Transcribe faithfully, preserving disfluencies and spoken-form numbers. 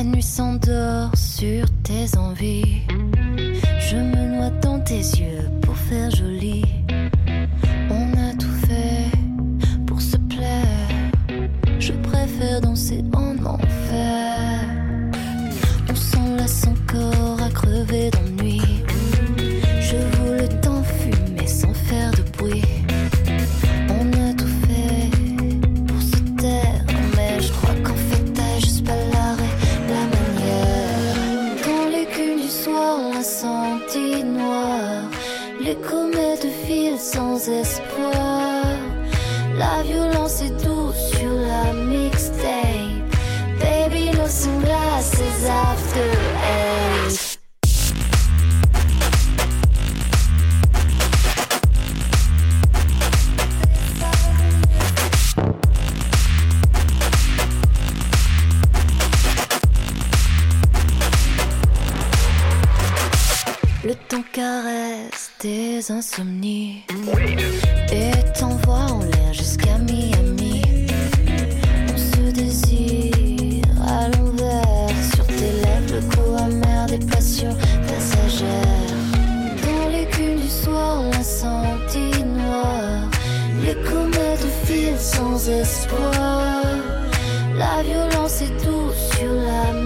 La nuit s'endort sur tes envies. Je me noie dans tes yeux pour faire joli. On a tout fait pour se plaire. Je préfère danser en enfer. On s'enlace encore à crever d'ennui. Je veux le temps fumer sans faire de bruit. On a tout fait pour se taire, mais je crois qu'en fait t'as juste pas l'arrêt, la manière. Dans l'écume du soir, l'incendie noir, les comètes filent sans espoir. La violence est douce sur la mixtape. Baby, nos sunglasses after eight. Le temps caresse tes insomnies et t'envoie en l'air jusqu'à Miami. On se désire à l'envers, sur tes lèvres le goût amer des passions passagères. Dans l'écume du soir, l'incendie noir, les comètes filent sans espoir. La violence est douce sur la